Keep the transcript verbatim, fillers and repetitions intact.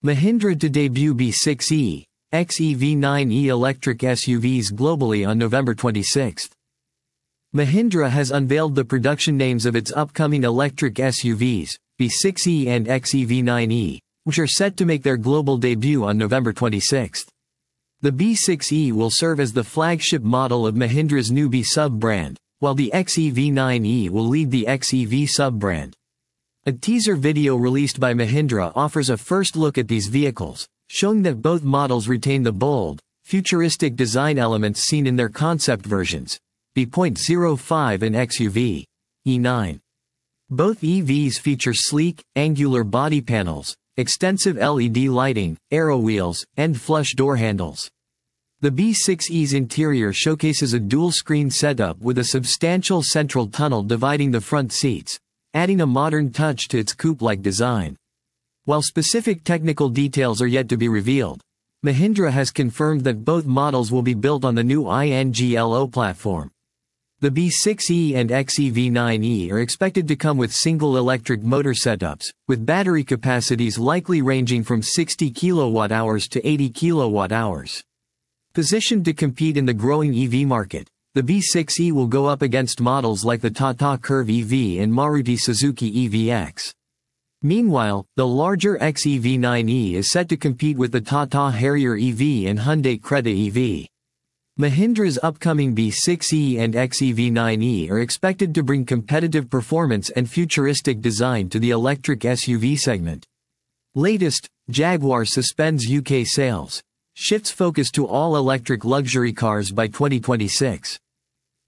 Mahindra to debut B six E, X E V nine E electric S U Vs globally on November twenty-sixth. Mahindra has unveiled the production names of its upcoming electric S U Vs, B six E and X E V nine E, which are set to make their global debut on November twenty-sixth. The B six E will serve as the flagship model of Mahindra's new B sub-brand, while the X E V nine E will lead the X E V sub-brand. A teaser video released by Mahindra offers a first look at these vehicles, showing that both models retain the bold, futuristic design elements seen in their concept versions, B zero five and X U V E nine. Both E Vs feature sleek, angular body panels, extensive L E D lighting, aero wheels, and flush door handles. The B six E's interior showcases a dual-screen setup with a substantial central tunnel dividing the front seats, adding a modern touch to its coupe-like design. While specific technical details are yet to be revealed, Mahindra has confirmed that both models will be built on the new I N G L O platform. The B six E and X E V nine E are expected to come with single electric motor setups, with battery capacities likely ranging from sixty kilowatt hours to eighty kilowatt hours. Positioned to compete in the growing E V market, the B six E will go up against models like the Tata Curvv E V and Maruti Suzuki E V X. Meanwhile, the larger X E V nine E is set to compete with the Tata Harrier E V and Hyundai Creta E V. Mahindra's upcoming B six E and X E V nine E are expected to bring competitive performance and futuristic design to the electric S U V segment. Latest, Jaguar suspends U K sales, shifts focus to all-electric luxury cars by twenty twenty-six.